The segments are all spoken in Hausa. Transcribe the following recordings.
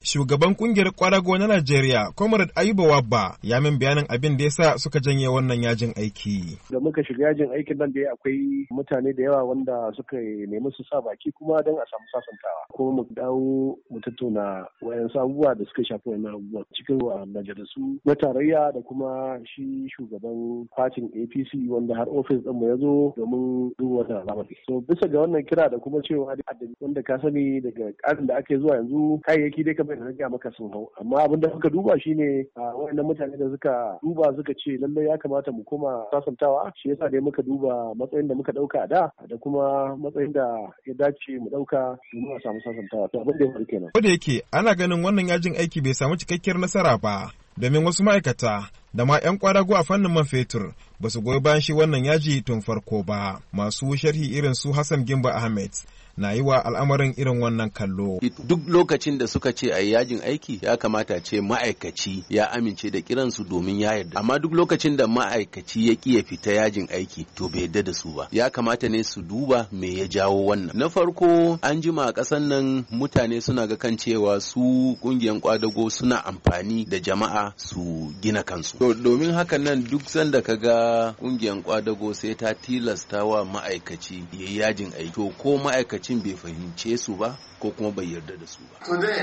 shugaban kungiyar kwadago na Najeriya, Comrade Ayuba Wabba, ya min bayanin abin da yasa suka janye wannan yajin aiki. Da muka shiga yajin aikin nan da akwai mutane da yawa wanda suka nemi su sa baki kuma don a samu sasantawa. Kuma mu dawo mu tattauna wayan abubuwa da suka shafi wannan abubuwan cikin majalisu na tarayya da kuma shi shugaban fatin APC wanda har ofis ɗin mu ya zo domin duba wannan al'amari. So bisa ga wannan kira da kuma cewa wanda ka sani daga ƙarin da ake zuwa yanzu kayayyaki dai kamar da na gaya maka sun hau. Amma abin da muka duba shine wayannan mutane da suka duba suka ce lallai ya kamata mu koma sasantawa, shi yasa dai muka duba matsayin da muka ɗauka a da kuma matsayin da ya dace mu ɗauka domin a samu sasantawa. To abin da ya faru kenan. Ko da yake ana ganin wannan yajin aiki bai samu cikakkiyar nasara ba, domin wasu ma'aikata da ma 'yan kwadago a fannin man fetur ba su goyi bayan shi wannan yaji tun farko ba. Masu sharhi irin su Hassan Gimba Ahmed na yi wa al'amarin irin wannan kallo. Duk lokacin da suka ce a yajin aiki ya kamata ce ma'aikaci ya amince da kiransu domin ya yarda. Amma duk lokacin da ma'aikaci ya ƙi ya fita yajin aiki to bai yarda da su ba. Ya kamata ne su duba me ya jawo wannan. Na farko an jima a ƙasan nan mutane suna ga kan cewa su ƙungiyar kwadago suna amfani da jama'a su gina kansu. To domin hakan nan duk sanda ka ga ƙungiyar kwadago sai ta tilasta wa ma'aikaci ya yajin aiki. To ko ma'aikaci bai fahimce su ba ko kuma bai yarda da su ba.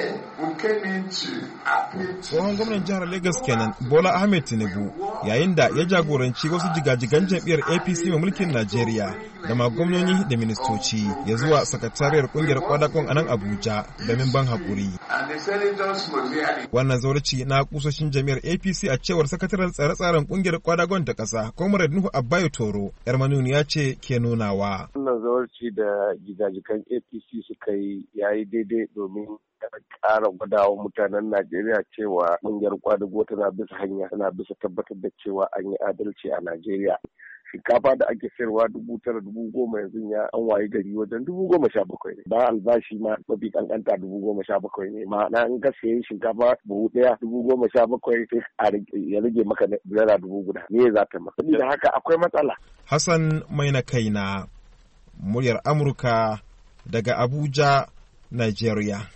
Tsohon gwamnan jihar Lagos kenan Bola Ahmed Tinubu yayin da ya jagoranci wasu jigajigan jam'iyyar APC mai mulkin Najeriya da ma gwamnoni da ministoci ya zuwa sakatariyar kungiyar kwadagon a nan Abuja domin ban haƙuri. Wannan zauraci na kusoshin jam'iyyar APC a cewar sakataren tsare-tsaren kungiyar kwadagon ta ƙasa Comrade Nuhu Abbayo Toro yar manuniya ce ke nunawa. Wannan zauraci da jigajigan APC suka yi yayi daidai domin ƙara gwadawa mutanen Najeriya cewa ƙungiyar kwadago tana bisa hanya, tana bisa tabbatar da cewa an yi adalci a Najeriya. Shinkafa da ake sayarwa 9,000 10,000 yanzu ya an wayi gari wajen 17,000 ne. Ba albashi ma mafi kankanta 17,000 ne. Ma'ana in ka sayi shinkafa buhu ɗaya 17,000 sai ya rage maka naira 1,000. Me za ta maka? Saboda haka akwai matsala. Hassan Maina Kaina, muryar Amurka daga Abuja, Nigeria.